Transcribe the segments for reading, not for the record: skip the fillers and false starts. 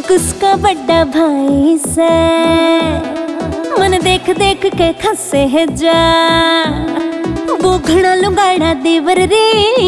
उसका बड़ा भाई से मन देख देख के खसे है जा वो घड़ा लुगाड़ा देवर रे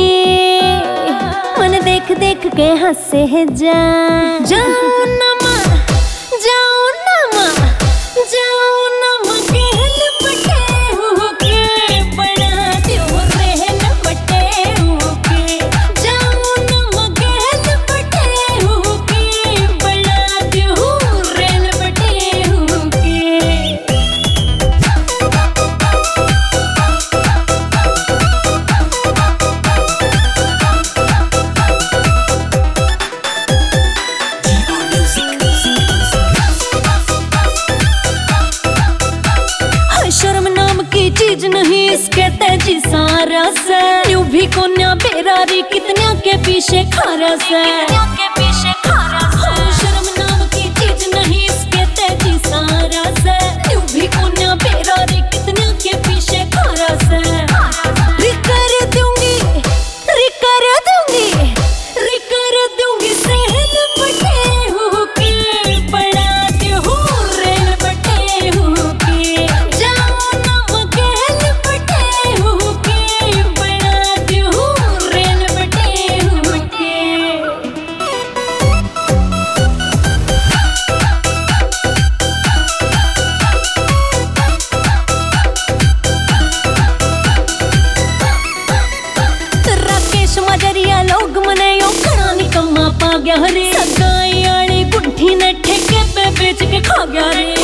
मन देख देख के हंसे है जा जाओ नमा जाओ नमा जाओ नमा कहल पटे हो के बड़ा त्यों रहन पटे हो के जाओ नमा कहल पटे हो के बड़ा त्यों रहन पटे हो के। शर्म नाम की चीज नहीं इसके तेजी सारा से यूं भी कोन्या बेरारी कितने के पीछे खारा से शर्म नाम की चीज नहीं इसके तेजी सारा से यूं भी कोन्या बेरारी कितने के पीछे खारा से रिकर दूंगी रिकर दूंगी रिकर दूंगी सहल पटे हो के बड़ा त्यों रेल पटे हो के जाओ नम कहल पटे हो के बड़ा त्यों रेल पटे हो के। राकेश मजरिया लोग मने यो खड़ा निकम्मा पा गया रे सगाई आड़ी गुंठी ने ठेके पे बेच के खा गया रे।